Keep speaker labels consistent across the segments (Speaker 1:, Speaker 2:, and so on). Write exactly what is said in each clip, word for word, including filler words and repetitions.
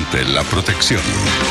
Speaker 1: Siente la protección.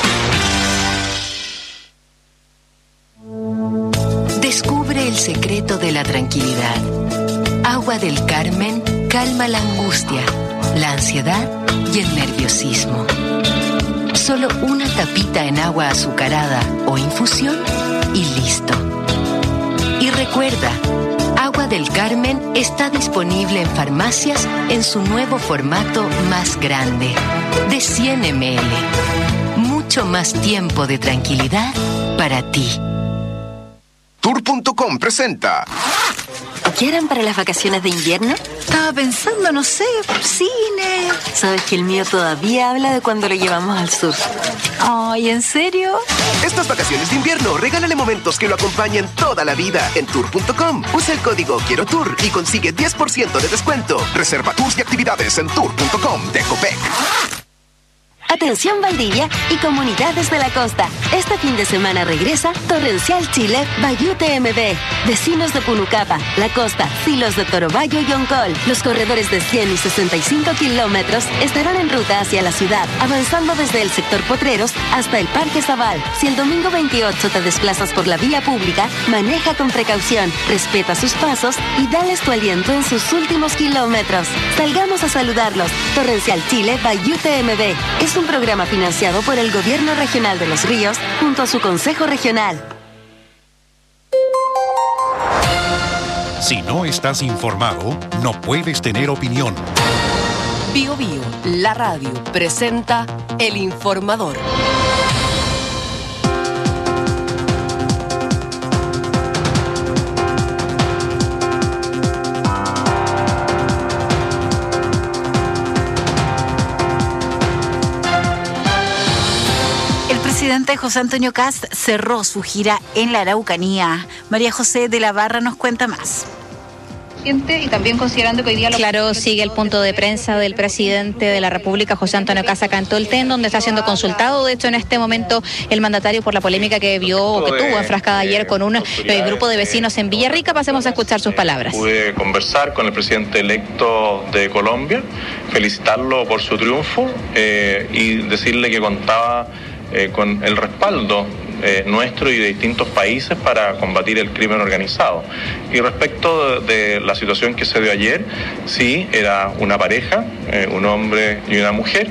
Speaker 2: Descubre el secreto de la tranquilidad. Agua del Carmen calma la angustia, la ansiedad y el nerviosismo. Solo una tapita en agua azucarada o infusión y listo. Y recuerda, Agua del Carmen está disponible en farmacias en su nuevo formato más grande, de cien mililitros. Mucho más tiempo de tranquilidad para ti.
Speaker 3: Tour punto com presenta.
Speaker 4: ¿Qué harán para las vacaciones de invierno?
Speaker 5: Estaba pensando, no sé, cine.
Speaker 4: ¿Sabes que el mío todavía habla de cuando lo llevamos al sur?
Speaker 5: Ay, ¿en serio?
Speaker 3: Estas vacaciones de invierno, regálale momentos que lo acompañen toda la vida en Tour punto com. Usa el código Quiero Tour y consigue diez por ciento de descuento. Reserva tours y actividades en Tour punto com de Copec.
Speaker 4: Atención Valdivia y comunidades de la costa. Este fin de semana regresa Torrencial Chile by U T M B. Vecinos de Punucapa, La Costa, Silos de Torobayo y Oncol. Los corredores de cien y sesenta y cinco kilómetros estarán en ruta hacia la ciudad, avanzando desde el sector Potreros hasta el Parque Zabal. Si el domingo veintiocho te desplazas por la vía pública, maneja con precaución, respeta sus pasos y dales tu aliento en sus últimos kilómetros. Salgamos a saludarlos. Torrencial Chile by U T M B. Es un programa financiado por el Gobierno Regional de Los Ríos junto a su Consejo Regional.
Speaker 1: Si no estás informado, no puedes tener opinión.
Speaker 2: Bio Bio, la radio, presenta El Informador.
Speaker 5: El presidente José Antonio Kast cerró su gira en la Araucanía. María José de la Barra nos cuenta más.
Speaker 6: Y también considerando que hoy día...
Speaker 7: Claro, sigue el punto de prensa del presidente de la República, José Antonio Kast, acá en Tolten, donde está siendo consultado. De hecho, en este momento, el mandatario por la polémica que vio o que tuvo enfrascada ayer con un eh, grupo de vecinos en Villarrica. Pasemos a escuchar sus palabras.
Speaker 8: Pude conversar con el presidente electo de Colombia, felicitarlo por su triunfo eh, y decirle que contaba eh, con el respaldo Eh, nuestro y de distintos países para combatir el crimen organizado. Y respecto de, de la situación que se dio ayer, sí, era una pareja, eh, un hombre y una mujer,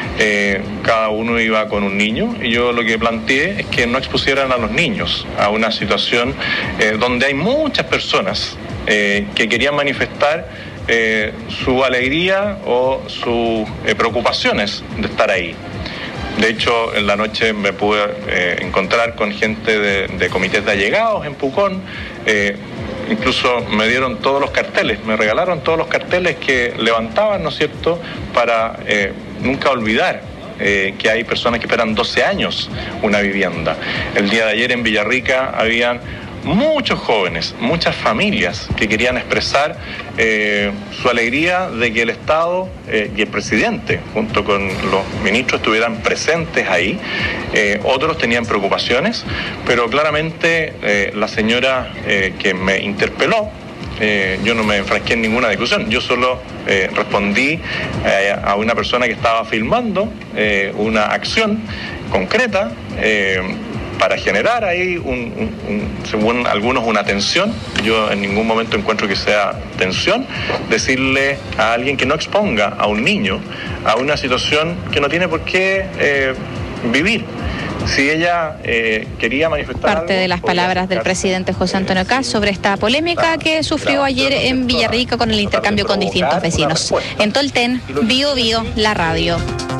Speaker 8: eh, cada uno iba con un niño, y yo lo que planteé es que no expusieran a los niños a una situación eh, donde hay muchas personas eh, que querían manifestar eh, su alegría o sus eh, preocupaciones de estar ahí. De hecho, en la noche me pude eh, encontrar con gente de, de comités de allegados en Pucón. Eh, incluso me dieron todos los carteles, me regalaron todos los carteles que levantaban, ¿no es cierto?, para eh, nunca olvidar eh, que hay personas que esperan doce años una vivienda. El día de ayer en Villarrica habían muchos jóvenes, muchas familias que querían expresar eh, su alegría de que el Estado eh, y el presidente, junto con los ministros, estuvieran presentes ahí. Eh, otros tenían preocupaciones, pero claramente eh, la señora eh, que me interpeló, Eh, yo no me enfrasqué en ninguna discusión, yo solo eh, respondí eh, a una persona que estaba filmando eh, una acción concreta eh, para generar ahí, un, un, un, según algunos, una tensión. Yo en ningún momento encuentro que sea tensión decirle a alguien que no exponga a un niño a una situación que no tiene por qué eh, vivir. Si ella eh, quería manifestar
Speaker 7: parte
Speaker 8: algo,
Speaker 7: de las palabras del presidente José Antonio Kast sobre esta polémica que sufrió ayer en Villarrica con el intercambio con distintos vecinos. En Tolten, Bio Bio, la radio.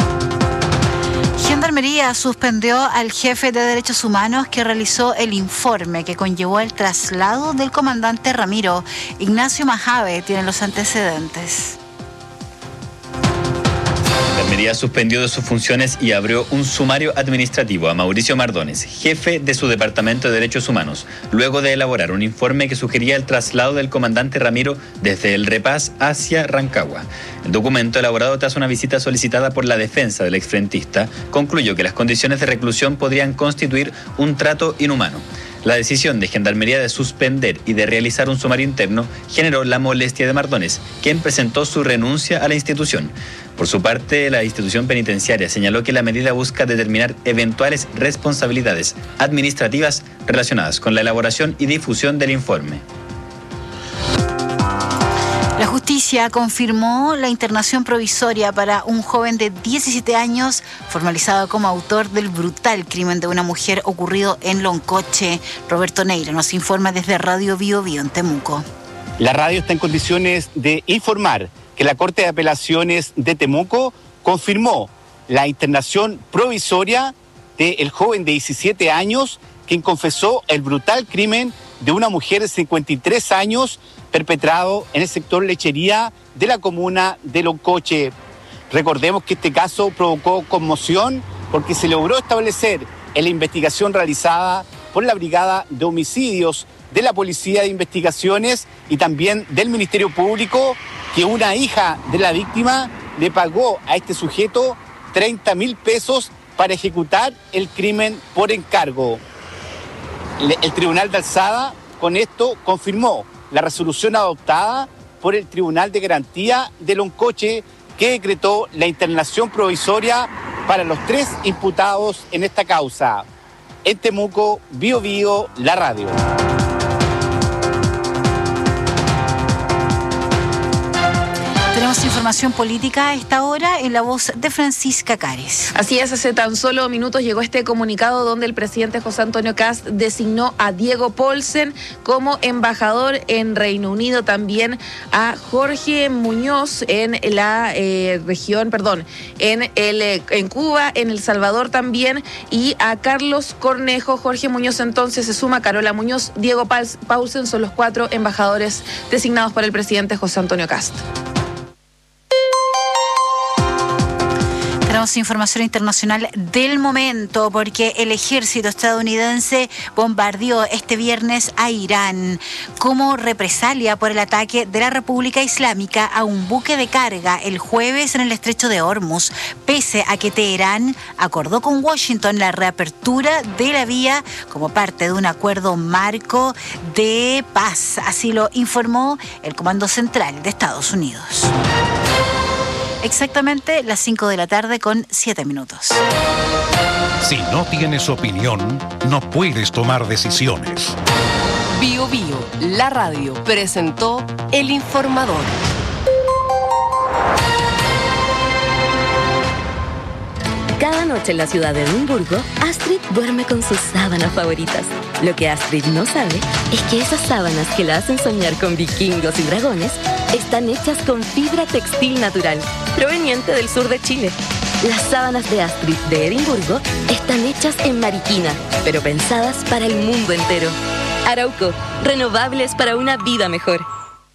Speaker 5: Gendarmería suspendió al jefe de Derechos Humanos que realizó el informe que conllevó el traslado del comandante Ramiro. Ignacio Majave tiene los antecedentes.
Speaker 9: Gendarmería suspendió de sus funciones y abrió un sumario administrativo a Mauricio Mardones, jefe de su Departamento de Derechos Humanos, luego de elaborar un informe que sugería el traslado del comandante Ramiro desde El Repaz hacia Rancagua. El documento, elaborado tras una visita solicitada por la defensa del exfrentista, concluyó que las condiciones de reclusión podrían constituir un trato inhumano. La decisión de Gendarmería de suspender y de realizar un sumario interno generó la molestia de Mardones, quien presentó su renuncia a la institución. Por su parte, la institución penitenciaria señaló que la medida busca determinar eventuales responsabilidades administrativas relacionadas con la elaboración y difusión del informe.
Speaker 5: La justicia confirmó la internación provisoria para un joven de diecisiete años formalizado como autor del brutal crimen de una mujer ocurrido en Loncoche. Roberto Neira nos informa desde Radio Bio Bio en Temuco.
Speaker 10: La radio está en condiciones de informar que la Corte de Apelaciones de Temuco confirmó la internación provisoria del joven de diecisiete años quien confesó el brutal crimen de una mujer de cincuenta y tres años perpetrado en el sector lechería de la comuna de Loncoche. Recordemos que este caso provocó conmoción porque se logró establecer en la investigación realizada por la Brigada de Homicidios de la Policía de Investigaciones y también del Ministerio Público que una hija de la víctima le pagó a este sujeto treinta mil pesos para ejecutar el crimen por encargo. El Tribunal de Alzada con esto confirmó la resolución adoptada por el Tribunal de Garantía de Loncoche que decretó la internación provisoria para los tres imputados en esta causa. En Temuco, Bio Bio, la radio.
Speaker 5: Tenemos información política a esta hora en la voz de Francisca Cares.
Speaker 11: Así es, hace tan solo minutos llegó este comunicado donde el presidente José Antonio Kast designó a Diego Paulsen como embajador en Reino Unido, también a Jorge Muñoz en la eh, región, perdón, en, el, en Cuba, en El Salvador también, y a Carlos Cornejo. Jorge Muñoz entonces se suma, Carola Muñoz, Diego Paulsen son los cuatro embajadores designados por el presidente José Antonio Kast.
Speaker 5: Tenemos información internacional del momento porque el ejército estadounidense bombardeó este viernes a Irán como represalia por el ataque de la República Islámica a un buque de carga el jueves en el estrecho de Hormuz, pese a que Teherán acordó con Washington la reapertura de la vía como parte de un acuerdo marco de paz. Así lo informó el Comando Central de Estados Unidos. Exactamente las cinco de la tarde con siete minutos.
Speaker 1: Si no tienes opinión, no puedes tomar decisiones.
Speaker 2: Bio Bio, la radio, presentó El Informador.
Speaker 4: Cada noche en la ciudad de Edimburgo, Astrid duerme con sus sábanas favoritas. Lo que Astrid no sabe es que esas sábanas que la hacen soñar con vikingos y dragones están hechas con fibra textil natural, proveniente del sur de Chile. Las sábanas de Astrid de Edimburgo están hechas en Mariquina, pero pensadas para el mundo entero. Arauco, renovables para una vida mejor.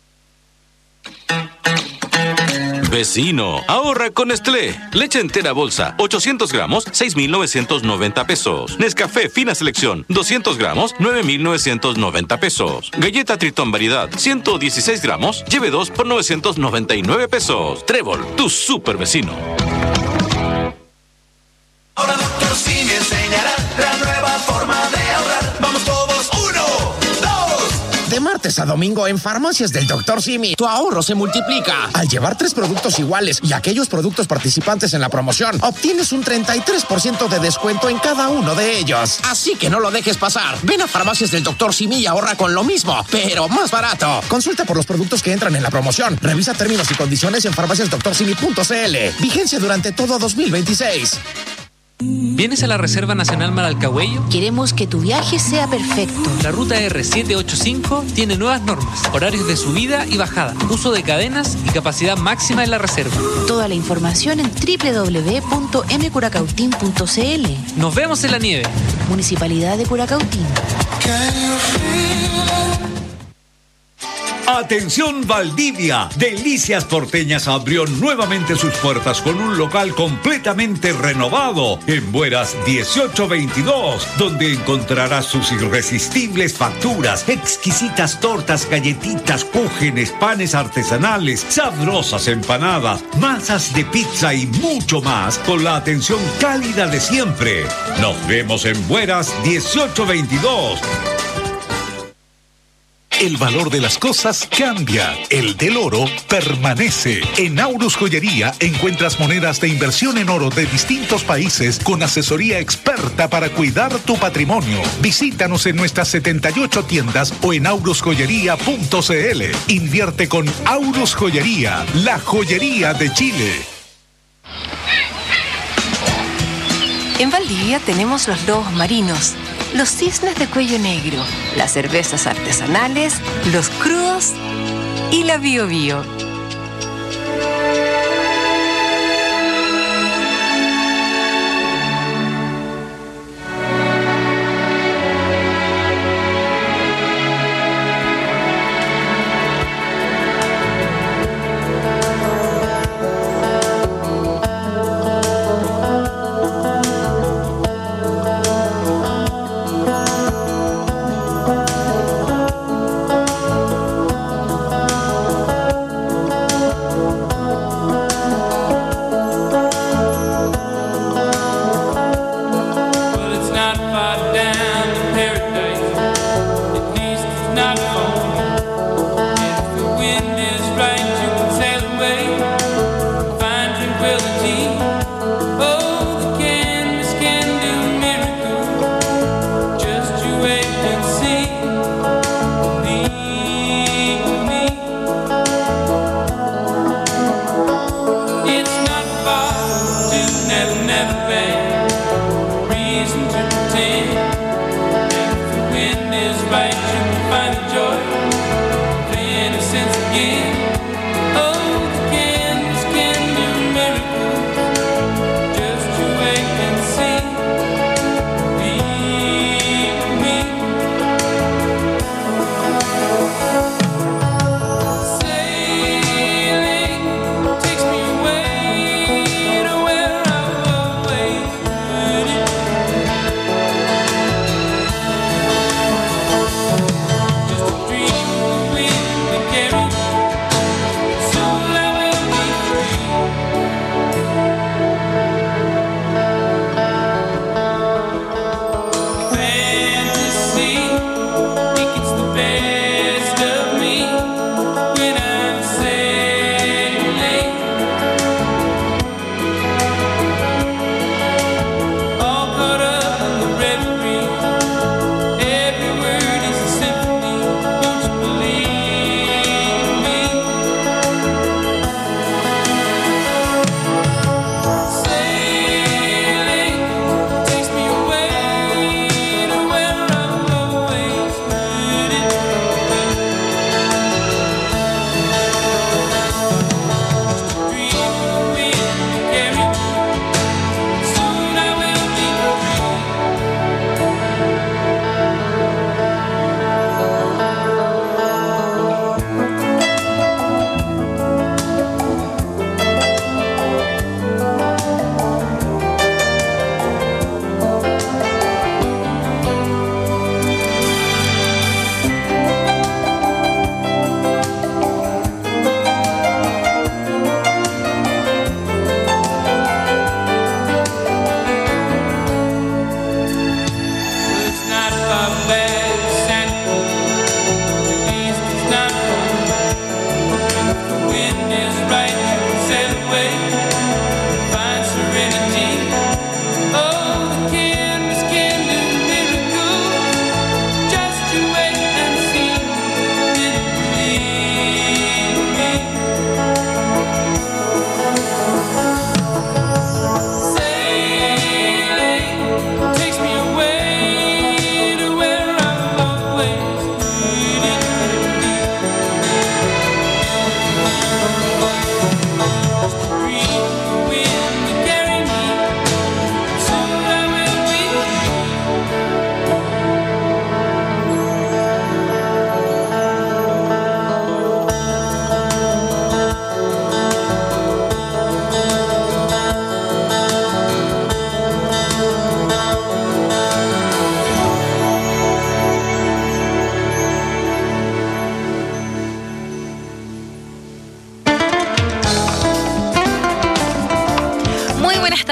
Speaker 12: Vecino, ahorra con Nestlé. Leche entera bolsa, ochocientos gramos, seis mil novecientos noventa pesos. Nescafé fina selección, doscientos gramos, nueve mil novecientos noventa pesos. Galleta Tritón variedad, ciento dieciséis gramos, lleve dos por novecientos noventa y nueve pesos. Trébol, tu super vecino.
Speaker 13: Ahora Doctor Simi enseñará la nueva forma de ahorrar. Vamos todos, uno, dos.
Speaker 14: De martes a domingo en Farmacias del Doctor Simi, tu ahorro se multiplica. Al llevar tres productos iguales y aquellos productos participantes en la promoción, obtienes un treinta y tres por ciento de descuento en cada uno de ellos. Así que no lo dejes pasar. Ven a Farmacias del Doctor Simi y ahorra con lo mismo, pero más barato. Consulta por los productos que entran en la promoción. Revisa términos y condiciones en farmacias doctor simi punto c l. Vigencia durante todo dos mil veintiséis.
Speaker 15: ¿Vienes a la Reserva Nacional Maralcahuello?
Speaker 16: Queremos que tu viaje sea perfecto.
Speaker 15: La ruta R setecientos ochenta y cinco tiene nuevas normas, horarios de subida y bajada, uso de cadenas y capacidad máxima en la reserva.
Speaker 16: Toda la información en doble u doble u doble u punto m curacautín punto c l.
Speaker 15: Nos vemos en la nieve.
Speaker 16: Municipalidad de Curacautín.
Speaker 17: Atención Valdivia, Delicias Porteñas abrió nuevamente sus puertas con un local completamente renovado en Bueras dieciocho veintidós, donde encontrarás sus irresistibles facturas, exquisitas tortas, galletitas, cúgenes, panes artesanales, sabrosas empanadas, masas de pizza y mucho más con la atención cálida de siempre. Nos vemos en Bueras dieciocho veintidós.
Speaker 18: el valor de las cosas cambia, el del oro permanece. En Aurus Joyería encuentras monedas de inversión en oro de distintos países con asesoría experta para cuidar tu patrimonio. Visítanos en nuestras setenta y ocho tiendas o en aurus joyería punto c l. Invierte con Aurus Joyería, la joyería de Chile.
Speaker 2: En Valdivia tenemos los lobos marinos, los cisnes de cuello negro, las cervezas artesanales, los crudos y la Bio Bio.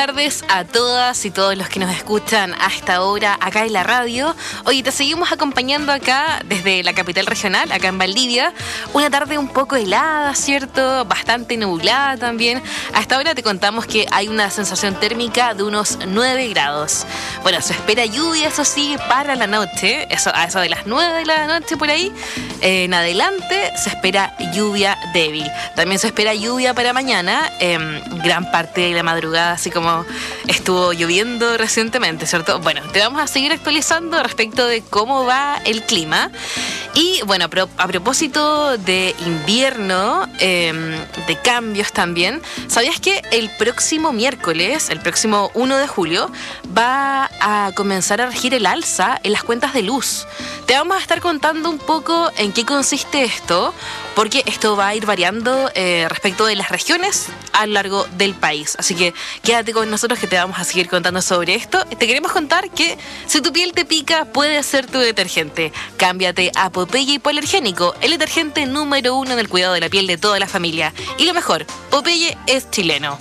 Speaker 19: tardes a todas y todos los que nos escuchan a esta hora acá en la radio. Hoy te seguimos acompañando acá desde la capital regional, acá en Valdivia. Una tarde un poco helada, ¿cierto? Bastante nublada también. A esta hora te contamos que hay una sensación térmica de unos nueve grados. Bueno, se espera lluvia, eso sí, para la noche. Eso, a eso de las nueve de la noche por ahí. Eh, en adelante se espera lluvia débil. También se espera lluvia para mañana. Eh, gran parte de la madrugada, así como estuvo lloviendo recientemente, ¿cierto? Bueno, te vamos a seguir actualizando respecto de cómo va el clima. Y bueno, a, pro, a propósito de invierno, eh, de cambios también, ¿sabías que el próximo miércoles, el próximo uno de julio, va a comenzar a regir el alza en las cuentas de luz? Te vamos a estar contando un poco en qué consiste esto, porque esto va a ir variando eh, respecto de las regiones a lo largo del país. Así que quédate con nosotros que te vamos a seguir contando sobre esto. Te queremos contar que si tu piel te pica, puede ser tu detergente. Cámbiate a Popeye Hipoalergénico, el detergente número uno en el cuidado de la piel de toda la familia. Y lo mejor, Popeye es chileno.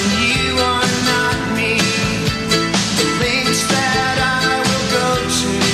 Speaker 13: That I will go to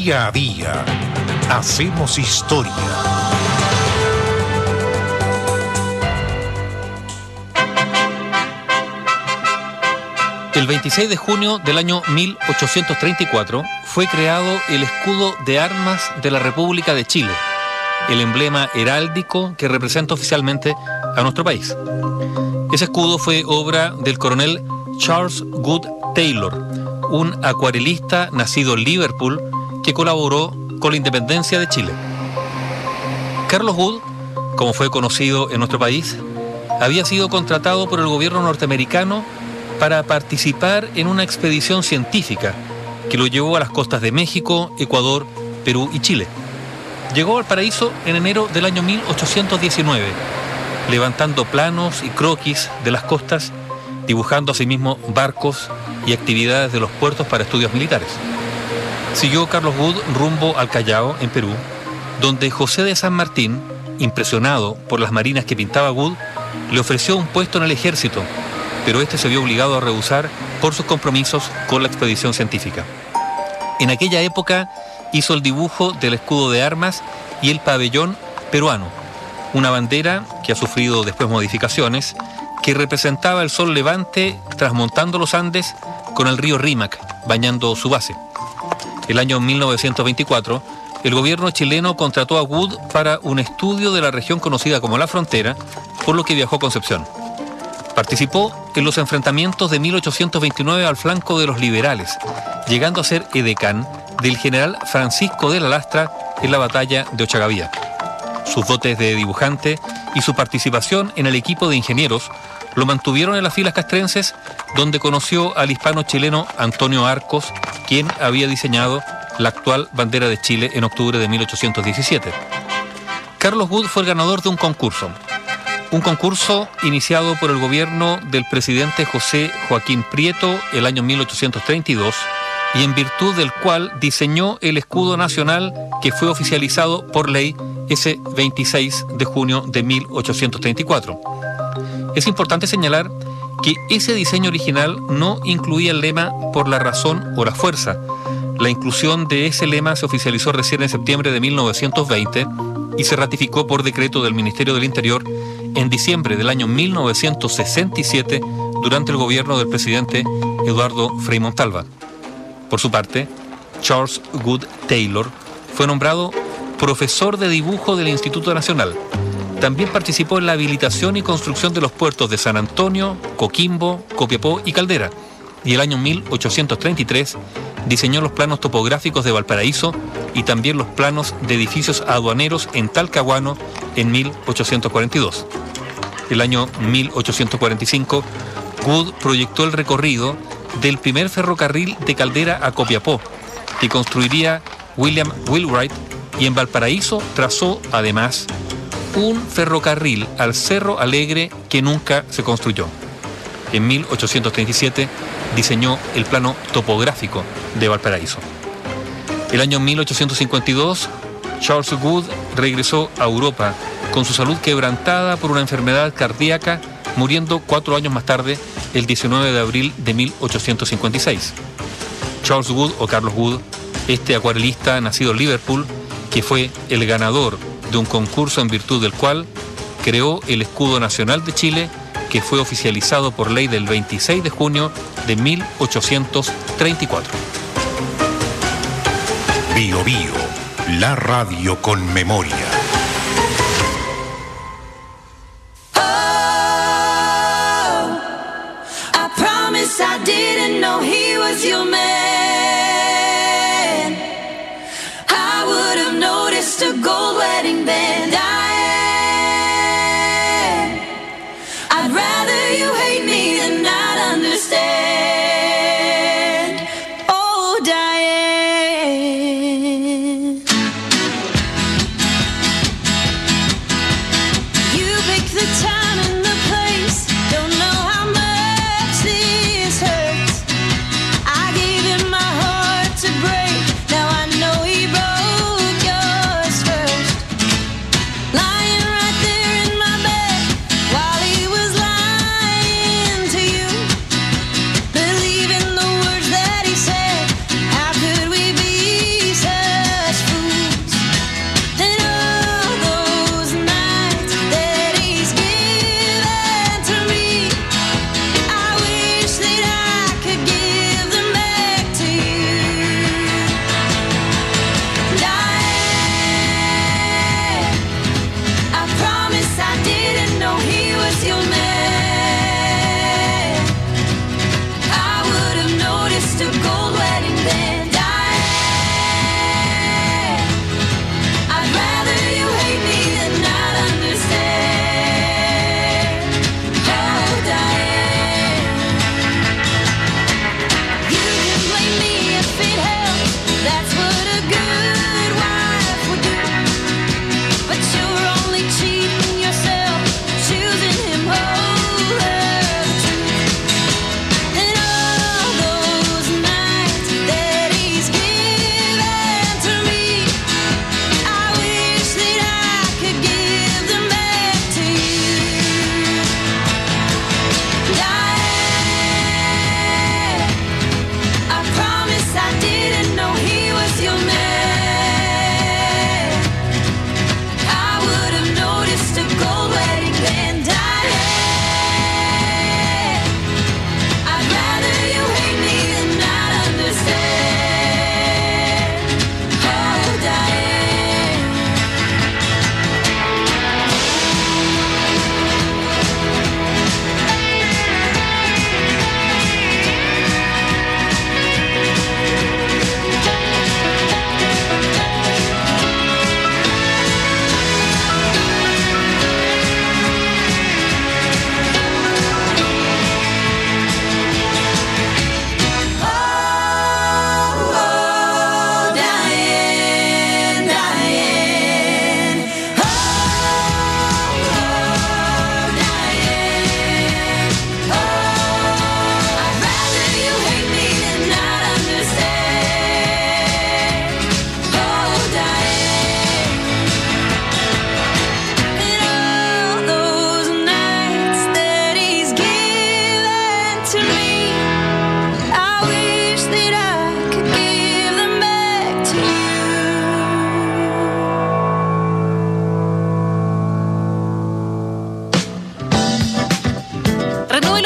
Speaker 1: Día a día hacemos historia.
Speaker 15: El veintiséis de junio del año mil ochocientos treinta y cuatro fue creado el escudo de armas de la República de Chile, el emblema heráldico que representa oficialmente a nuestro país. Ese escudo fue obra del coronel Charles Good Taylor, un acuarelista nacido en Liverpool que colaboró con la independencia de Chile. Carlos Good, como fue conocido en nuestro país, había sido contratado por el gobierno norteamericano para participar en una expedición científica que lo llevó a las costas de México, Ecuador, Perú y Chile. Llegó al Valparaíso en enero del año mil ochocientos diecinueve, levantando planos y croquis de las costas, dibujando asimismo barcos y actividades de los puertos para estudios militares. Siguió Carlos Good rumbo al Callao, en Perú, donde José de San Martín, impresionado por las marinas que pintaba Good, le ofreció un puesto en el ejército, pero este se vio obligado a rehusar por sus compromisos con la expedición científica. En aquella época hizo el dibujo del escudo de armas y el pabellón peruano, una bandera que ha sufrido después modificaciones, que representaba el sol levante trasmontando los Andes con el río Rímac, bañando su base. El año mil novecientos veinticuatro, el gobierno chileno contrató a Good para un estudio de la región conocida como La Frontera, por lo que viajó a Concepción. Participó en los enfrentamientos de mil ochocientos veintinueve al flanco de los liberales, llegando a ser edecán del general Francisco de la Lastra en la batalla de Ochagavía. Sus dotes de dibujante y su participación en el equipo de ingenieros lo mantuvieron en las filas castrenses, donde conoció al hispano-chileno Antonio Arcos, quien había diseñado la actual bandera de Chile en octubre de mil ochocientos diecisiete. Carlos Good fue el ganador de un concurso. Un concurso iniciado por el gobierno del presidente José Joaquín Prieto el año mil ochocientos treinta y dos y en virtud del cual diseñó el escudo nacional que fue oficializado por ley ese veintiséis de junio de mil ochocientos treinta y cuatro. Es importante señalar que ese diseño original no incluía el lema "por la razón o la fuerza". La inclusión de ese lema se oficializó recién en septiembre de mil novecientos veinte y se ratificó por decreto del Ministerio del Interior en diciembre del año mil novecientos sesenta y siete durante el gobierno del presidente Eduardo Frei Montalva. Por su parte, Charles Good Taylor fue nombrado profesor de dibujo del Instituto Nacional. También participó en la habilitación y construcción de los puertos de San Antonio, Coquimbo, Copiapó y Caldera, y el año mil ochocientos treinta y tres diseñó los planos topográficos de Valparaíso y también los planos de edificios aduaneros en Talcahuano en mil ochocientos cuarenta y dos. El año mil ochocientos cuarenta y cinco, Good proyectó el recorrido del primer ferrocarril de Caldera a Copiapó, que construiría William Wheelwright, y en Valparaíso trazó, además, un ferrocarril al Cerro Alegre que nunca se construyó. En mil ochocientos treinta y siete diseñó el plano topográfico de Valparaíso. El año mil ochocientos cincuenta y dos, Charles Good regresó a Europa con su salud quebrantada por una enfermedad cardíaca, muriendo cuatro años más tarde, el diecinueve de abril de mil ochocientos cincuenta y seis. Charles Good, o Carlos Good, este acuarelista nacido en Liverpool, que fue el ganador de un concurso en virtud del cual creó el escudo nacional de Chile, que fue oficializado por ley del veintiséis de junio de mil ochocientos treinta y cuatro.
Speaker 1: Bio Bio, la radio con memoria.
Speaker 13: I didn't know he was your man. I would have noticed a gold wedding band. Diane, I'd rather you hate me than not understand. Oh, Diane.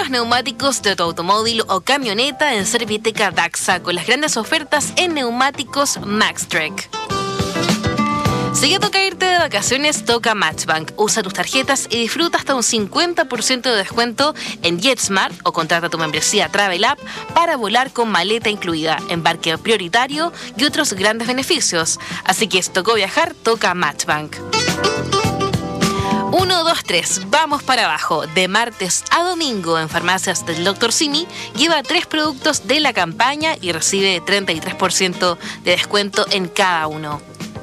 Speaker 19: los neumáticos de tu automóvil o camioneta en Serviteca Daxa con las grandes ofertas en neumáticos Maxtrek. Si ya toca irte de vacaciones, toca Matchbank. Usa tus tarjetas y disfruta hasta un cincuenta por ciento de descuento en JetSmart o contrata tu membresía Travel App para volar con maleta incluida, embarque prioritario y otros grandes beneficios. Así que si tocó viajar, toca Matchbank. uno, dos, tres, vamos para abajo. De martes a domingo en farmacias del doctor Simi, lleva tres productos de la campaña y recibe treinta y tres por ciento de descuento en cada uno.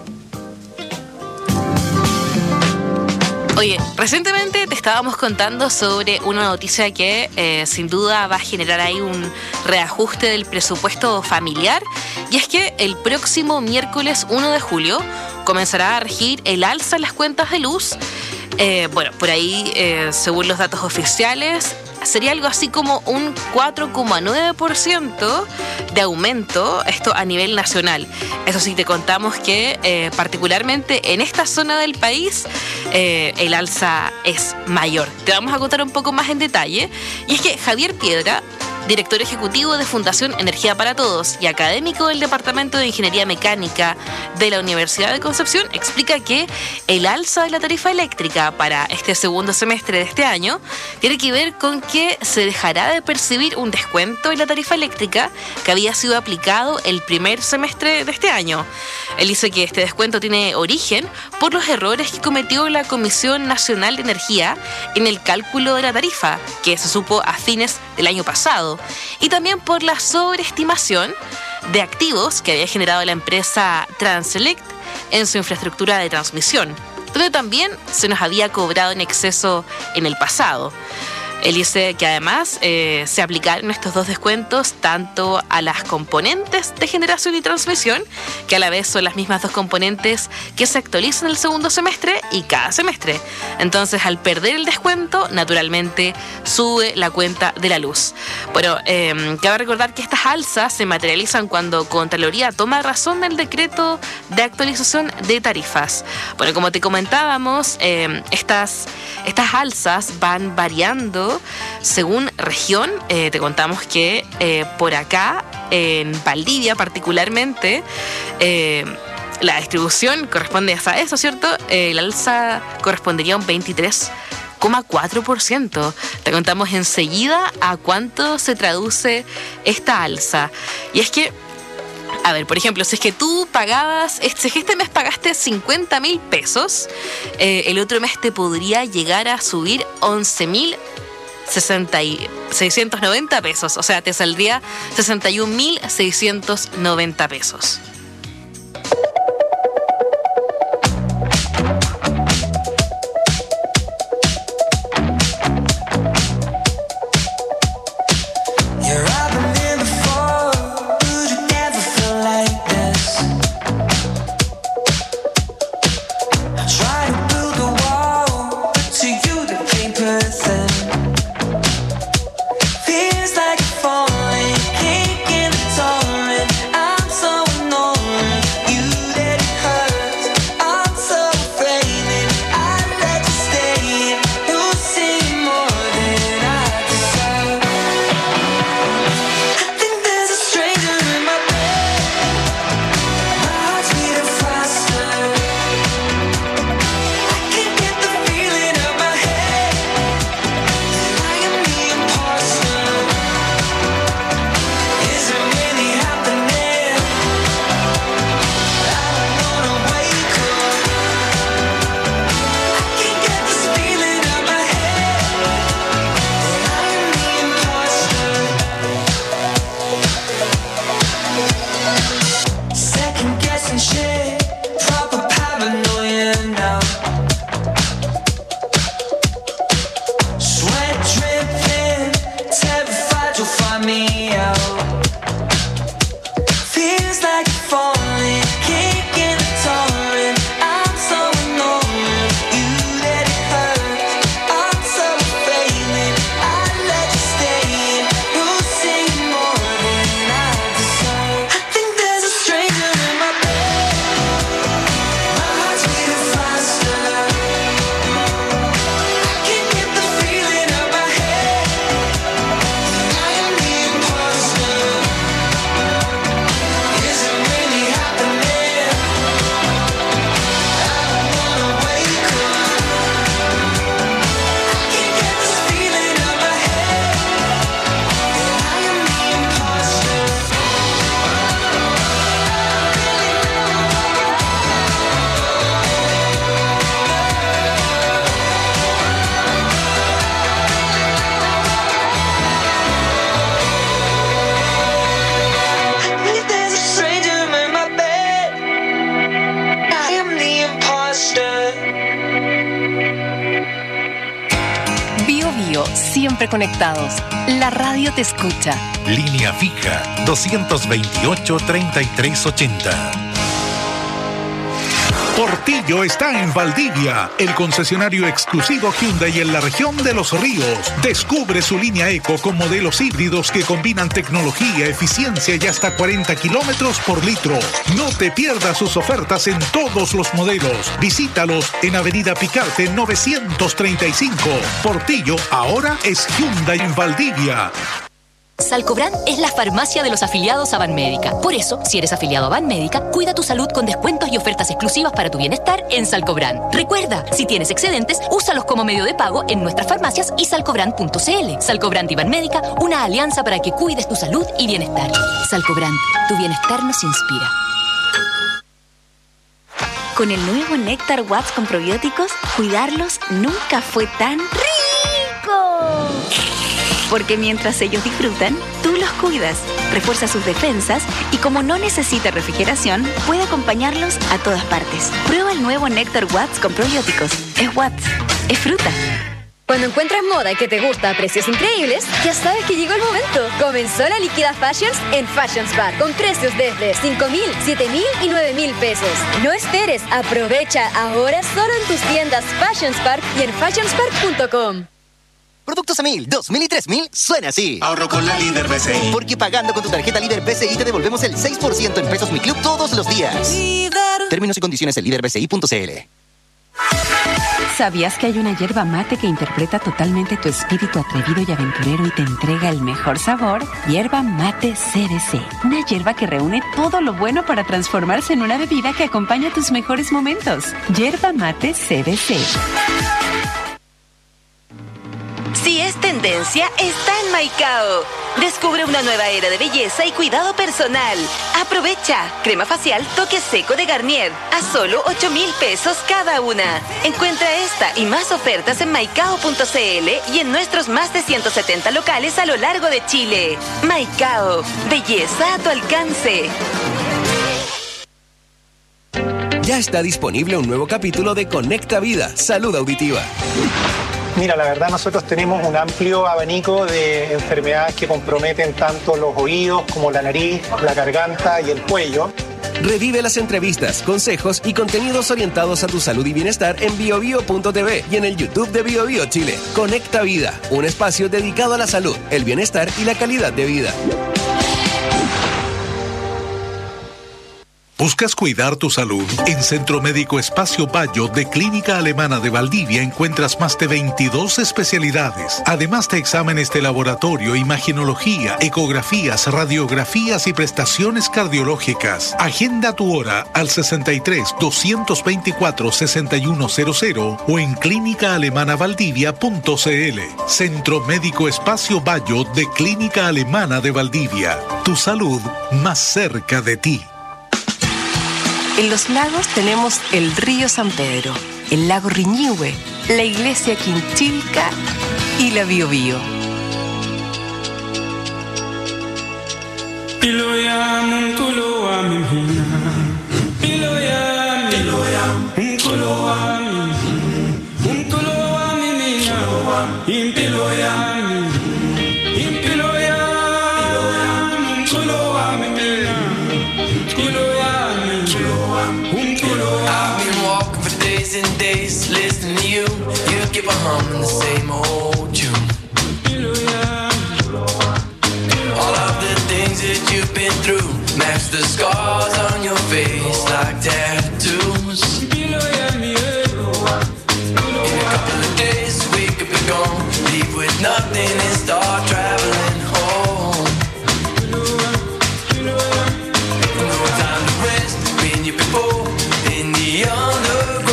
Speaker 19: Oye, recientemente te estábamos contando sobre una noticia que eh, sin duda va a generar ahí un reajuste del presupuesto familiar, y es que el próximo miércoles uno de julio comenzará a regir el alza en las cuentas de luz. Eh, bueno, por ahí, eh, según los datos oficiales, sería algo así como un cuatro coma nueve por ciento de aumento, esto a nivel nacional. Eso sí, te contamos que eh, particularmente en esta zona del país eh, el alza es mayor. Te vamos a contar un poco más en detalle. Y es que Javier Piedra, director ejecutivo de Fundación Energía para Todos y académico del Departamento de Ingeniería Mecánica de la Universidad de Concepción, explica que el alza de la tarifa eléctrica para este segundo semestre de este año tiene que ver con que se dejará de percibir un descuento en la tarifa eléctrica que había sido aplicado el primer semestre de este año. Él dice que este descuento tiene origen por los errores que cometió la Comisión Nacional de Energía en el cálculo de la tarifa, que se supo a fines del año pasado, y también por la sobreestimación de activos que había generado la empresa Transelect en su infraestructura de transmisión, donde también se nos había cobrado en exceso en el pasado. Él dice que además eh, se aplicaron estos dos descuentos tanto a las componentes de generación y transmisión, que a la vez son las mismas dos componentes que se actualizan el segundo semestre y cada semestre. Entonces, al perder el descuento, naturalmente sube la cuenta de la luz. Bueno, eh, cabe recordar que estas alzas se materializan cuando Contraloría toma razón del decreto de actualización de tarifas. Bueno, como te comentábamos, eh, estas, estas alzas van variando según región. Eh, te contamos que eh, por acá, en Valdivia particularmente, eh, la distribución corresponde a eso, ¿cierto? Eh, el alza correspondería a un veintitrés coma cuatro por ciento. Te contamos enseguida a cuánto se traduce esta alza. Y es que, a ver, por ejemplo, si es que tú pagabas, si es que este mes pagaste cincuenta mil pesos, eh, el otro mes te podría llegar a subir once mil seiscientos noventa pesos. O sea, te saldría sesenta y un mil seiscientos noventa pesos.
Speaker 13: Feels like falling, can't get it all in. I'm so annoyed.
Speaker 20: Radio, siempre conectados. La radio te escucha.
Speaker 1: Línea fija dos veintiocho, treinta y tres ochenta.
Speaker 18: Portillo está en Valdivia, el concesionario exclusivo Hyundai en la región de Los Ríos. Descubre su línea Eco con modelos híbridos que combinan tecnología, eficiencia y hasta cuarenta kilómetros por litro. No te pierdas sus ofertas en todos los modelos. Visítalos en Avenida Picarte novecientos treinta y cinco. Portillo ahora es Hyundai en Valdivia.
Speaker 21: Salcobran es la farmacia de los afiliados a Banmédica. Por eso, si eres afiliado a Banmédica, cuida tu salud con descuentos y ofertas exclusivas para tu bienestar en Salcobran. Recuerda, si tienes excedentes, úsalos como medio de pago en nuestras farmacias y salcobran punto cl. Salcobran y Banmédica, una alianza para que cuides tu salud y bienestar. Salcobran, tu bienestar nos inspira.
Speaker 4: Con el nuevo Néctar Watts con probióticos, cuidarlos nunca fue tan rico. Porque mientras ellos disfrutan, tú los cuidas, refuerza sus defensas y como no necesita refrigeración, puede acompañarlos a todas partes. Prueba el nuevo Néctar Watts con probióticos. Es Watts, es fruta.
Speaker 22: Cuando encuentras moda que te gusta a precios increíbles, ya sabes que llegó el momento. Comenzó la Liquida Fashions en Fashions Bar, con precios desde cinco mil, siete mil y nueve mil pesos. No esperes, aprovecha ahora solo en tus tiendas Fashions Bar y en fashions bar punto com.
Speaker 23: Productos a mil, dos mil y tres mil suena así.
Speaker 24: Ahorro con la Líder B C I.
Speaker 23: Porque pagando con tu tarjeta Líder B C I te devolvemos el seis por ciento en Pesos Mi Club todos los días. Líder. Términos y condiciones en líder b c i punto c l.
Speaker 25: ¿Sabías que hay una yerba mate que interpreta totalmente tu espíritu atrevido y aventurero y te entrega el mejor sabor? Yerba Mate C B C. Una yerba que reúne todo lo bueno para transformarse en una bebida que acompaña tus mejores momentos. Yerba Mate C B C.
Speaker 26: Si es tendencia, está en Maicao. Descubre una nueva era de belleza y cuidado personal. Aprovecha. Crema facial Toque Seco de Garnier. A solo ocho mil pesos cada una. Encuentra esta y más ofertas en maicao punto c l y en nuestros más de ciento setenta locales a lo largo de Chile. Maicao. Belleza a tu alcance.
Speaker 27: Ya está disponible un nuevo capítulo de Conecta Vida, Salud Auditiva.
Speaker 28: Mira, la verdad nosotros tenemos un amplio abanico de enfermedades que comprometen tanto los oídos como la nariz, la garganta y el cuello.
Speaker 27: Revive las entrevistas, consejos y contenidos orientados a tu salud y bienestar en bio bio punto t v y en el YouTube de Bio Bio Chile. Conecta Vida, un espacio dedicado a la salud, el bienestar y la calidad de vida.
Speaker 18: ¿Buscas cuidar tu salud? En Centro Médico Espacio Bayo de Clínica Alemana de Valdivia encuentras más de veintidós especialidades, además de exámenes de laboratorio, imaginología, ecografías, radiografías y prestaciones cardiológicas. Agenda tu hora al sesenta y tres, doscientos veinticuatro, sesenta y uno cero cero o en clínica alemana valdivia punto c l. Centro Médico Espacio Bayo de Clínica Alemana de Valdivia. Tu salud más cerca de ti.
Speaker 20: En Los Lagos tenemos el río San Pedro, el lago Riñihue, la iglesia Quinchilca y la Biobío.
Speaker 13: And days listening to you, you keep on humming the same old tune. All of the things that you've been through match the scars on your face like tattoos. In a couple of days we could be gone, leave with nothing and start traveling home. No time to rest, been here before in the underground.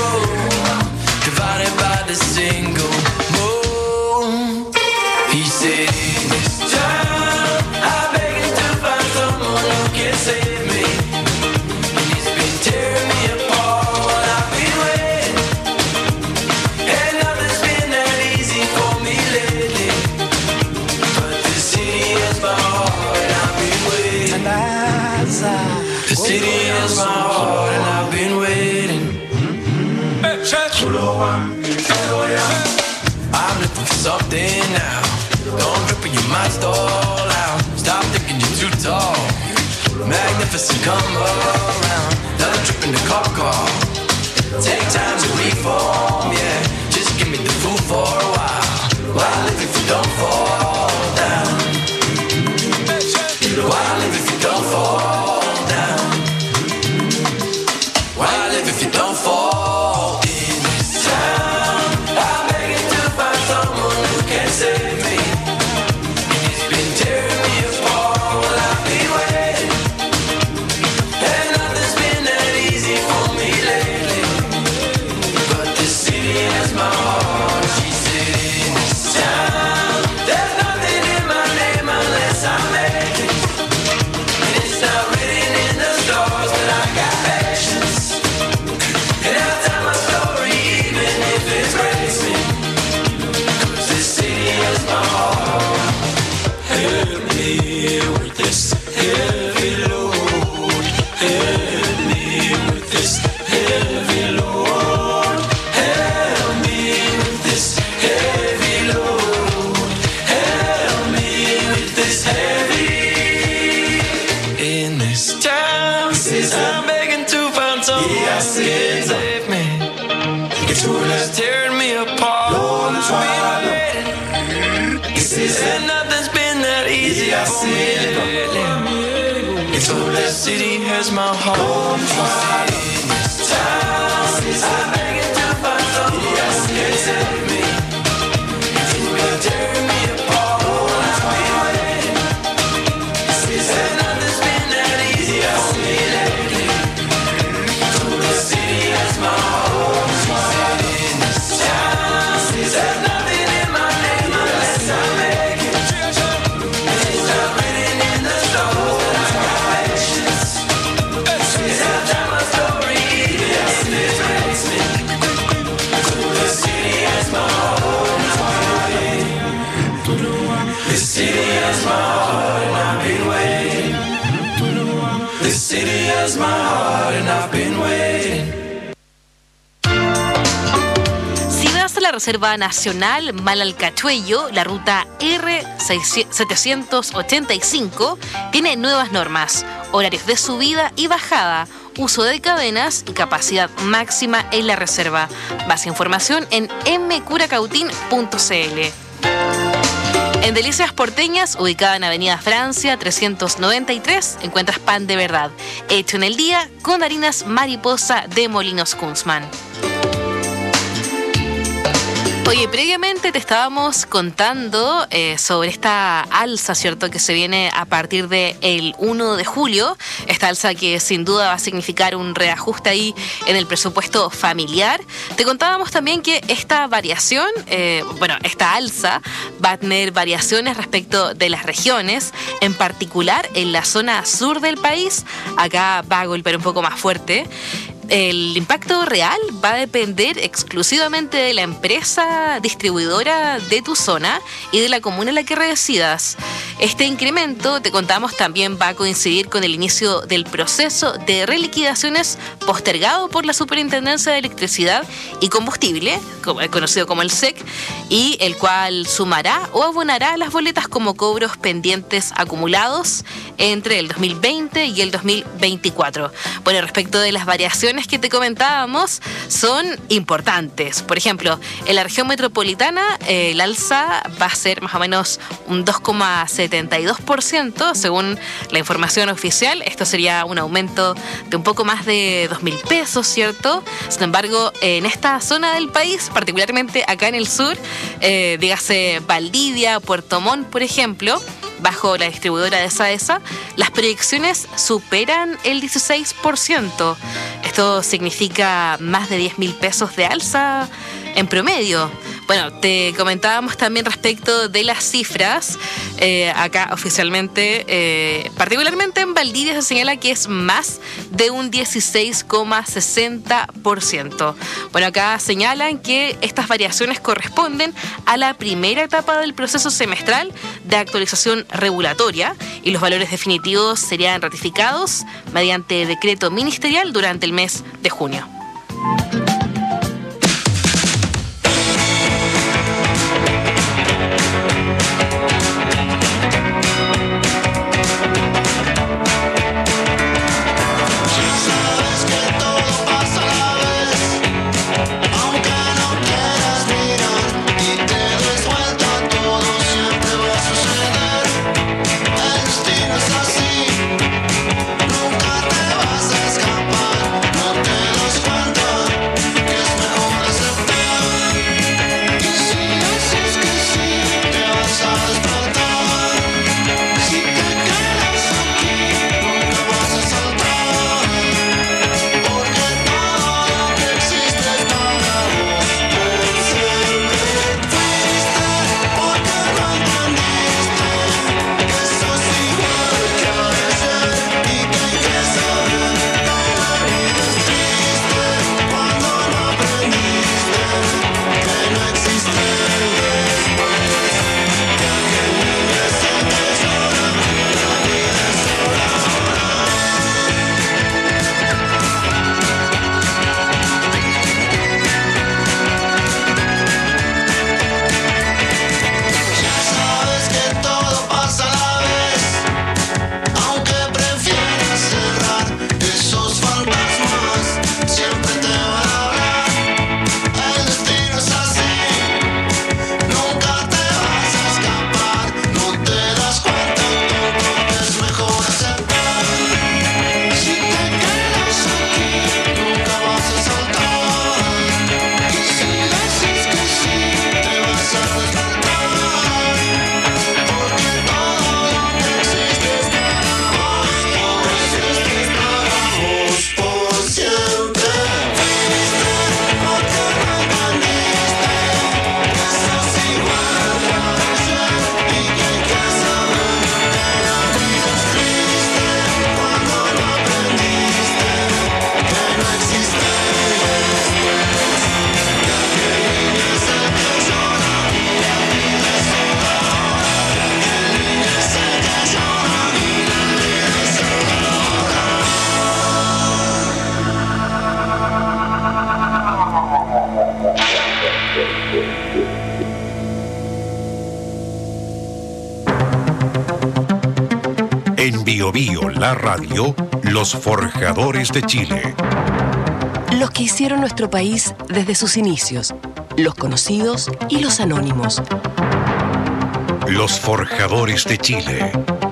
Speaker 13: The single moon. He said, this time I beg you to find someone who can save me. And he's been tearing me apart while I've been waiting. And nothing's been that easy for me lately. But the city is my heart and I've been waiting. The city is my heart and I've been waiting. I'm looking for something now. Don't grip in your mind, stall out. Stop thinking you're too tall. Magnificent, come around. Another trip in the cop car. Take time to reform, yeah. Just give me the food for a while. Why live if you don't fall down? Why live if you don't fall down? Why live if you don't fall in this town? I'm begging to find someone who can save me. He's been tearing me apart while I've been waiting, and nothing's been that easy for me lately. But this city has my heart. She said in this town, there's nothing in my name unless I make it. And it's not written in the stars, but I got actions. And I'll tell my story even if it breaks me. Cause this city has my heart. Help me with this heavy load. Help me with this heavy load. Help me with this heavy load. Help me with this heavy. In this town, I'm begging to find someone who can save me. It's who's tearing me apart. I've been waiting, and nothing's been that easy for me lately. It's who the city has my heart. In this town, I'm begging to find someone who can save me. It's who's tearing me apart. I've been waiting, and nothing's been that easy for me lately. It's who the city has my heart. In this town, there's nothing in my name unless I make it. And it's not written in the stars, but I got patience. And I'll tell my story even if it breaks me. The city has my heart. The city has my heart and I've been waiting. The city has my heart and I've been waiting.
Speaker 19: Si vas a la Reserva Nacional Malalcachuello, la ruta R setecientos ochenta y cinco tiene nuevas normas, horarios de subida y bajada, uso de cadenas y capacidad máxima en la reserva. Más información en m curacautín punto c l. En Delicias Porteñas, ubicada en Avenida Francia trescientos noventa y tres, encuentras pan de verdad, hecho en el día con harinas mariposa de Molinos Kunzman. Oye, previamente te estábamos contando eh, sobre esta alza, ¿cierto?, que se viene a partir del uno de julio. Esta alza que sin duda va a significar un reajuste ahí en el presupuesto familiar. Te contábamos también que esta variación, eh, bueno, esta alza va a tener variaciones respecto de las regiones, en particular en la zona sur del país. Acá va a golpear un poco más fuerte. El impacto real va a depender exclusivamente de la empresa distribuidora de tu zona y de la comuna en la que residas. Este incremento, te contamos, también va a coincidir con el inicio del proceso de reliquidaciones postergado por la Superintendencia de Electricidad y Combustible, conocido como el S E C, y el cual sumará o abonará las boletas como cobros pendientes acumulados entre el dos mil veinte y el dos mil veinticuatro. Bueno, respecto de las variaciones que te comentábamos, son importantes. Por ejemplo, en la región metropolitana eh, el alza va a ser más o menos un dos coma setenta y dos por ciento según la información oficial. Esto sería un aumento de un poco más de dos mil pesos, ¿cierto? Sin embargo, en esta zona del país, particularmente acá en el sur, eh, dígase Valdivia, Puerto Montt, por ejemplo, bajo la distribuidora de SAESA, las proyecciones superan el dieciséis por ciento. Esto significa más de diez mil pesos de alza en promedio. Bueno, te comentábamos también respecto de las cifras. Eh, acá oficialmente, eh, particularmente en Valdivia, se señala que es más de un dieciséis coma sesenta por ciento. Bueno, acá señalan que estas variaciones corresponden a la primera etapa del proceso semestral de actualización regulatoria y los valores definitivos serían ratificados mediante decreto ministerial durante el mes de junio.
Speaker 1: Bio Bio, la radio, los forjadores de Chile.
Speaker 20: Los que hicieron nuestro país desde sus inicios, los conocidos y los anónimos.
Speaker 1: Los forjadores de Chile.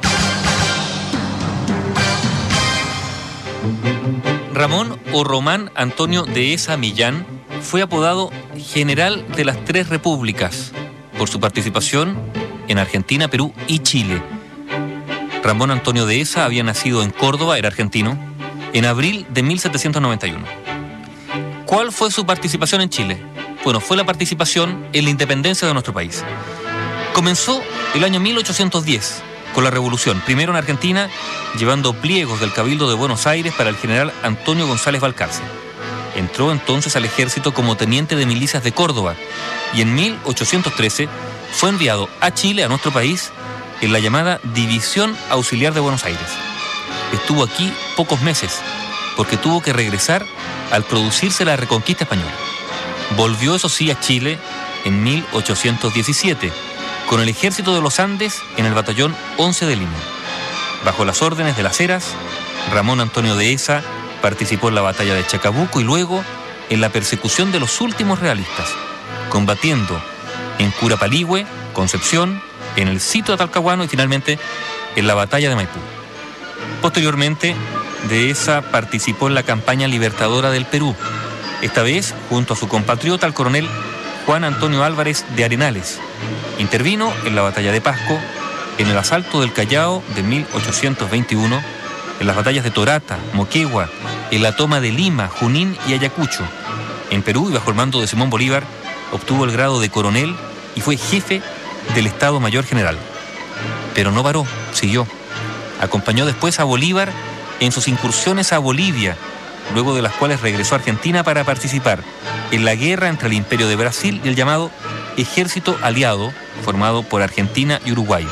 Speaker 15: Ramón o Román Antonio Dehesa Millán fue apodado General de las Tres Repúblicas por su participación en Argentina, Perú y Chile. Ramón Antonio Dehesa había nacido en Córdoba, era argentino, en abril de mil setecientos noventa y uno. ¿Cuál fue su participación en Chile? Bueno, fue la participación en la independencia de nuestro país. Comenzó el año mil ochocientos diez con la revolución, primero en Argentina, llevando pliegos del Cabildo de Buenos Aires para el general Antonio González Balcarce. Entró entonces al ejército como teniente de milicias de Córdoba y en mil ochocientos trece fue enviado a Chile, a nuestro país, en la llamada División Auxiliar de Buenos Aires. Estuvo aquí pocos meses, porque tuvo que regresar al producirse la Reconquista Española. Volvió, eso sí, a Chile en mil ochocientos diecisiete, con el ejército de los Andes en el batallón once de Lima. Bajo las órdenes de Las Heras, Ramón Antonio Dehesa participó en la batalla de Chacabuco y luego en la persecución de los últimos realistas, combatiendo en Curapaligüe, Concepción, en el sitio de Talcahuano y finalmente en la batalla de Maipú. Posteriormente, Dehesa participó en la campaña libertadora del Perú, esta vez junto a su compatriota, el coronel Juan Antonio Álvarez de Arenales. Intervino en la batalla de Pasco, en el asalto del Callao de mil ochocientos veintiuno, en las batallas de Torata, Moquegua, en la toma de Lima, Junín y Ayacucho. En Perú, y bajo el mando de Simón Bolívar, obtuvo el grado de coronel y fue jefe del Estado Mayor General. Pero no paró, siguió. Acompañó después a Bolívar en sus incursiones a Bolivia, luego de las cuales regresó a Argentina para participar en la guerra entre el Imperio de Brasil y el llamado Ejército Aliado, formado por Argentina y Uruguay.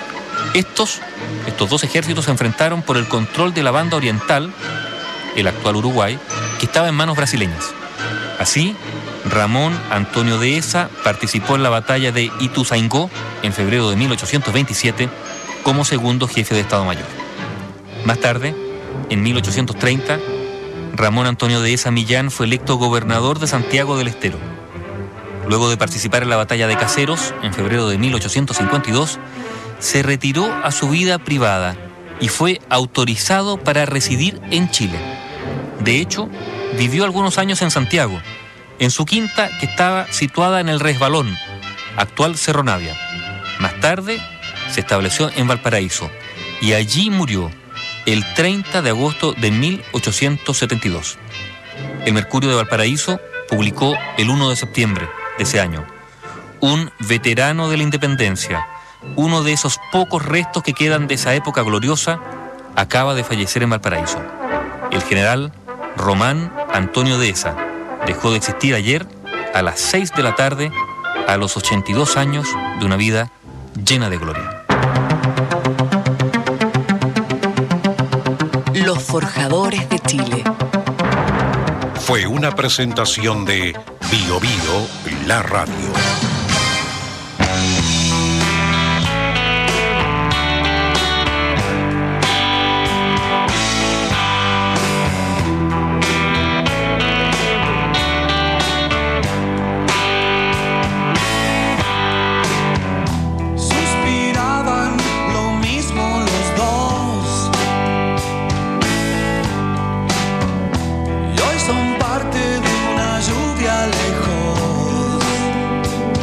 Speaker 15: Estos, estos dos ejércitos se enfrentaron por el control de la banda oriental, el actual Uruguay, que estaba en manos brasileñas. Así, Ramón Antonio Dehesa participó en la batalla de Ituzaingó en febrero de mil ochocientos veintisiete como segundo jefe de Estado Mayor. Más tarde, en mil ochocientos treinta, Ramón Antonio Dehesa Millán fue electo gobernador de Santiago del Estero. Luego de participar en la batalla de Caseros, en febrero de mil ochocientos cincuenta y dos, se retiró a su vida privada y fue autorizado para residir en Chile. De hecho, vivió algunos años en Santiago, en su quinta que estaba situada en el Resbalón, actual Cerro Navia. Más tarde, se estableció en Valparaíso y allí murió el treinta de agosto de mil ochocientos setenta y dos. El Mercurio de Valparaíso publicó el primero de septiembre de ese año: un veterano de la independencia, uno de esos pocos restos que quedan de esa época gloriosa, acaba de fallecer en Valparaíso. El general Román Antonio Dehesa dejó de existir ayer a las seis de la tarde a los ochenta y dos años de una vida llena de gloria.
Speaker 20: Los forjadores de Chile.
Speaker 1: Fue una presentación de Bio Bio, la radio.
Speaker 13: Suspiraban lo mismo los dos y hoy son parte de una lluvia lejos.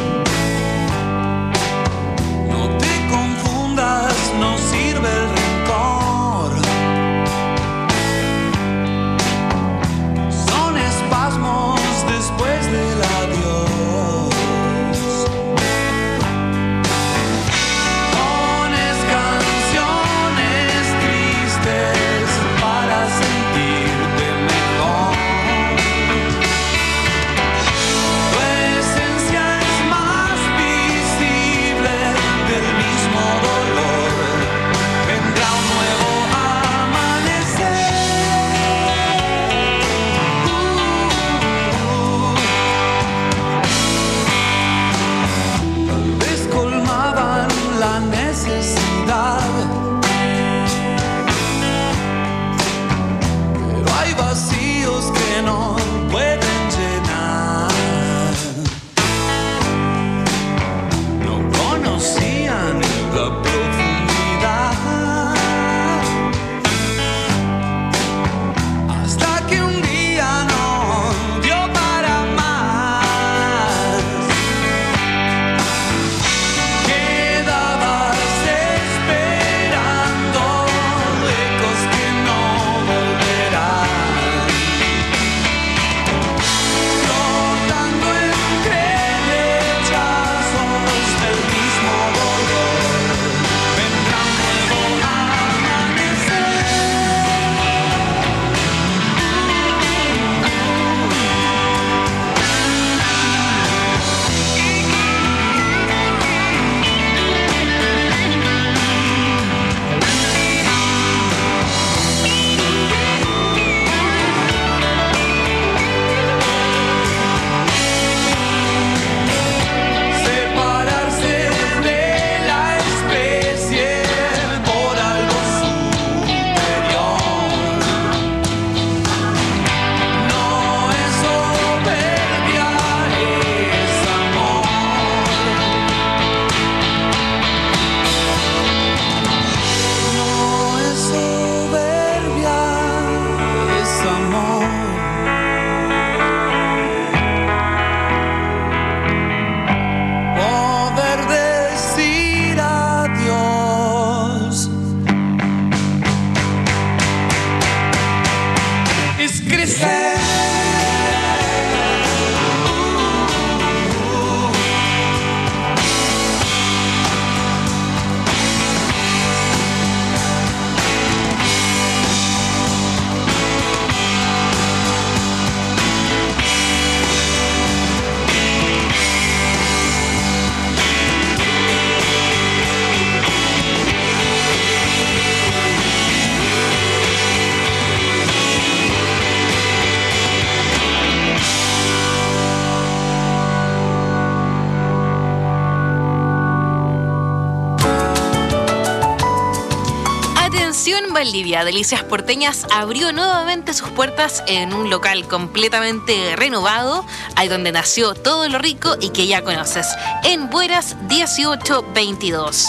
Speaker 19: en Valdivia, Delicias Porteñas abrió nuevamente sus puertas en un local completamente renovado, ahí donde nació todo lo rico y que ya conoces, en Bueras dieciocho veintidós.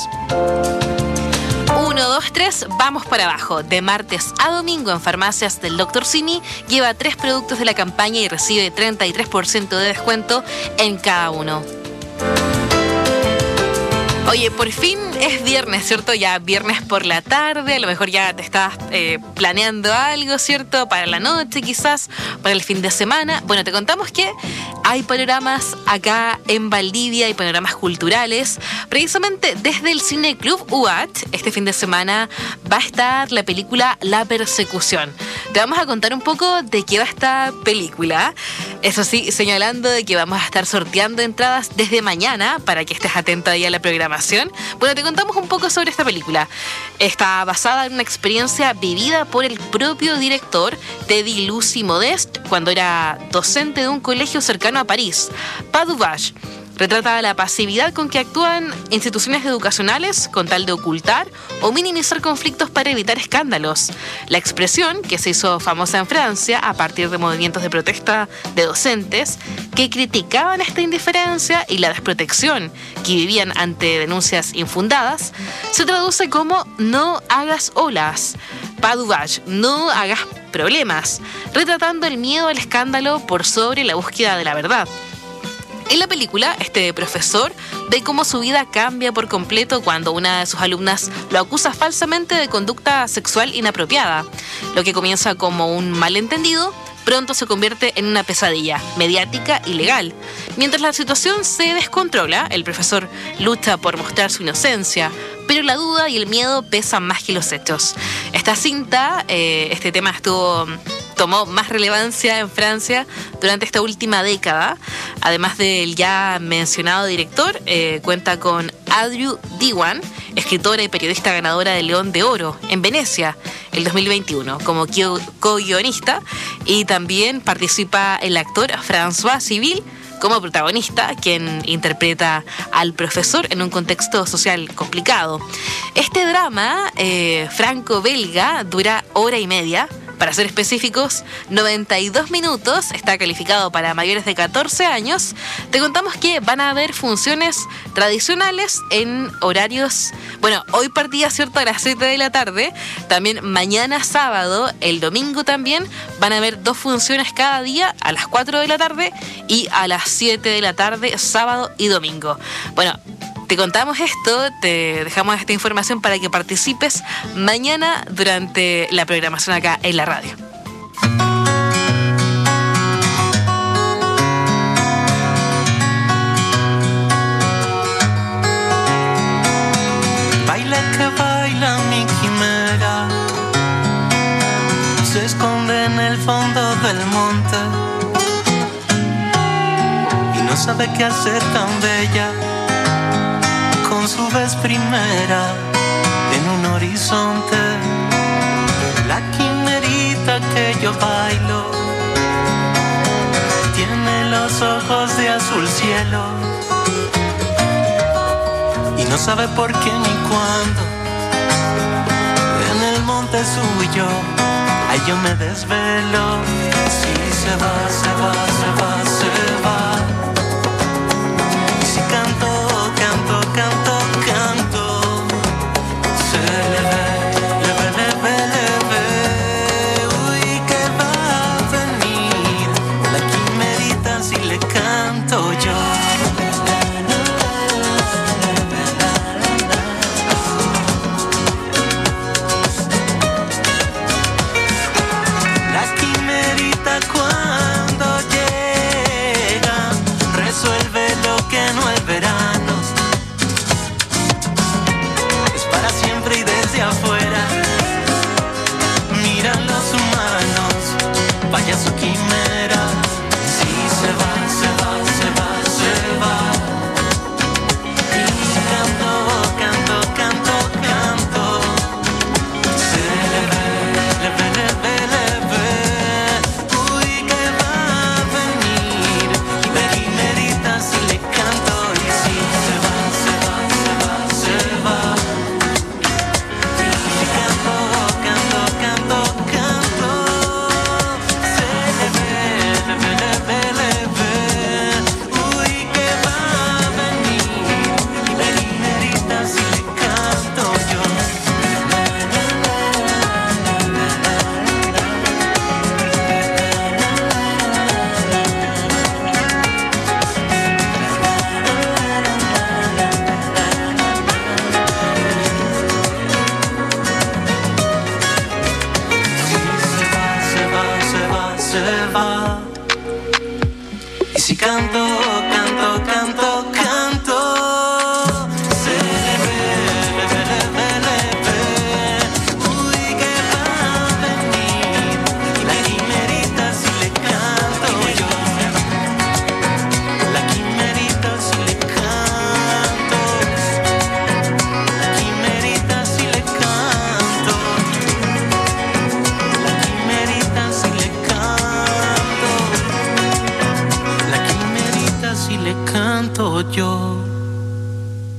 Speaker 19: uno, dos, tres, vamos para abajo. De martes a domingo en farmacias del doctor Simi, lleva tres productos de la campaña y recibe treinta y tres por ciento de descuento en cada uno. Oye, por fin es viernes, ¿cierto? Ya viernes por la tarde, a lo mejor ya te estás eh, planeando algo, ¿cierto? Para la noche quizás, para el fin de semana. Bueno, te contamos que hay panoramas acá en Valdivia, hay panoramas culturales. Precisamente desde el Cine Club U A T, este fin de semana va a estar la película La Persecución. Te vamos a contar un poco de qué va esta película. Eso sí, señalando de que vamos a estar sorteando entradas desde mañana para que estés atento ahí a la programación. Bueno, te contamos un poco sobre esta película. Está basada en una experiencia vivida por el propio director Teddy Lucy Modeste cuando era docente de un colegio cercano a París, Pas d'Ouvage. Retrata la pasividad con que actúan instituciones educacionales con tal de ocultar o minimizar conflictos para evitar escándalos. La expresión, que se hizo famosa en Francia a partir de movimientos de protesta de docentes que criticaban esta indiferencia y la desprotección que vivían ante denuncias infundadas, se traduce como no hagas olas, pas d'Ouvage, no hagas problemas, retratando el miedo al escándalo por sobre la búsqueda de la verdad. En la película, este profesor ve cómo su vida cambia por completo cuando una de sus alumnas lo acusa falsamente de conducta sexual inapropiada. Lo que comienza como un malentendido, pronto se convierte en una pesadilla mediática y legal. Mientras la situación se descontrola, el profesor lucha por mostrar su inocencia, pero la duda y el miedo pesan más que los hechos. Esta cinta, eh, este tema estuvo... tomó más relevancia en Francia durante esta última década. Además del ya mencionado director, eh, cuenta con Audrey Diwan, escritora y periodista ganadora del León de Oro en Venecia el dos mil veintiuno como co-guionista, y también participa el actor François Civil como protagonista, quien interpreta al profesor en un contexto social complicado. Este drama eh, franco-belga dura hora y media. Para ser específicos, noventa y dos minutos, está calificado para mayores de catorce años. Te contamos que van a haber funciones tradicionales en horarios... Bueno, hoy partía, ¿cierto?, a las siete de la tarde. También mañana sábado, el domingo también, van a haber dos funciones cada día, a las cuatro de la tarde y a las siete de la tarde, sábado y domingo. Bueno, te contamos esto, te dejamos esta información para que participes mañana durante la programación acá en la radio.
Speaker 13: Baila que baila mi quimera, se esconde en el fondo del monte y no sabe qué hacer tan bella con su vez primera en un horizonte. La quimerita que yo bailo tiene los ojos de azul cielo y no sabe por qué ni cuándo. En el monte suyo, ahí yo me desvelo. Si se va, se va, se va, se va.